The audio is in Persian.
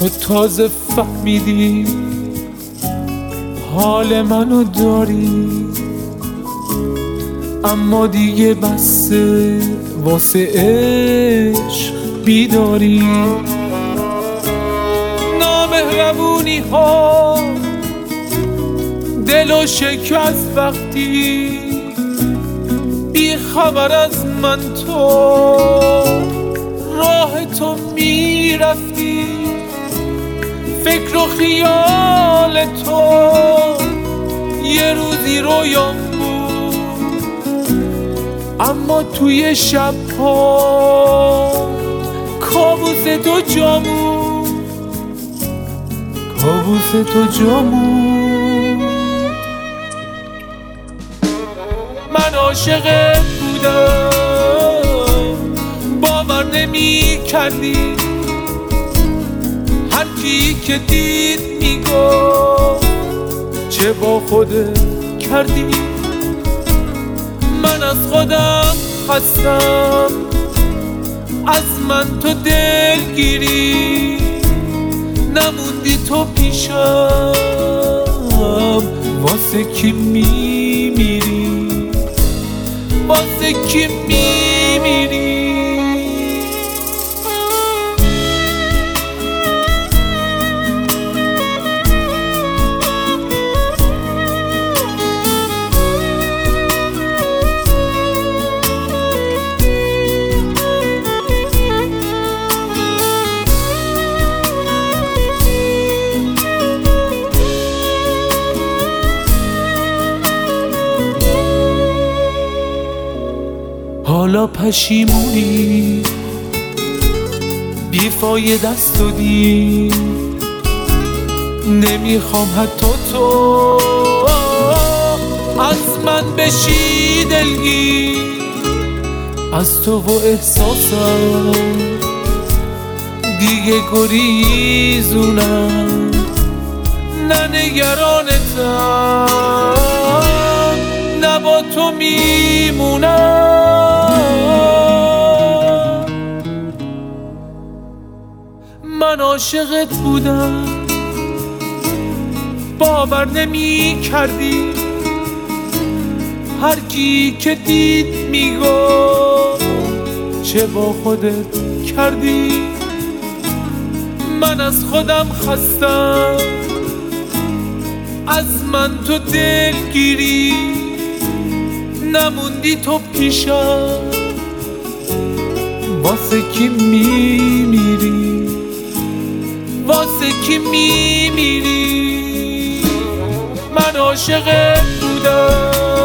تو تازه فهمیدی حال منو داری، اما دیگه بسه واسه عشق بیداری. نامهربونی ها دلو شکست وقتی بی خبر از من تو راه تو میرفتی. فکر و خیال تو یه روزی رویام بود، اما توی شب‌ها کابوس تو جامون، کابوس تو جامون. من عاشقت بودم باور نمی کردی، هر کی که دید میگفت چه با خودت کردی. من از خودم خستم، از من تو دلگیری، نموندی تو پیشم، واسه کی میمیری، واسه کی میمیری. حالا پشیمونی بیفایده است و دی، نمیخوام حتی تو از من بشی دلگیر. از تو و احساسم دیگه گریزونم، نه نگرانتم، نه با تو میمونم. من عاشقت بودم باور نمی کردی، هر کی که دید میگفت چه با خودت کردی. من از خودم خستم، از من تو دلگیری، نموندی تو پیشم، واسه کی میمیری، واسه کی میمیری. من عاشقت بودم